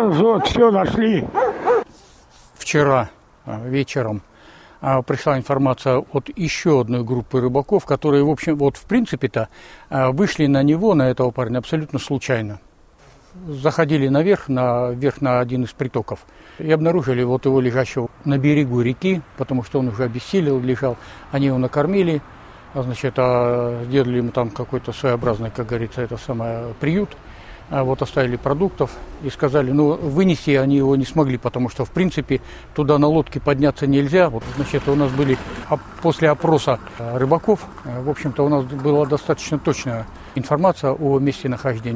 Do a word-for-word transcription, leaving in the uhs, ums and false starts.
Сейчас вот все нашли. Вчера вечером пришла информация от еще одной группы рыбаков, которые, в общем, вот в принципе-то вышли на него, на этого парня, абсолютно случайно. Заходили наверх, наверх на один из притоков и обнаружили вот его лежащего на берегу реки, потому что он уже обессилел, лежал. Они его накормили, значит, сделали ему там какой-то своеобразный, как говорится, это самое, приют. Вот оставили продуктов и сказали, ну, вынести они его не смогли, потому что, в принципе, туда на лодке подняться нельзя. Вот, значит, у нас были, после опроса рыбаков, в общем-то, у нас была достаточно точная информация о месте нахождения.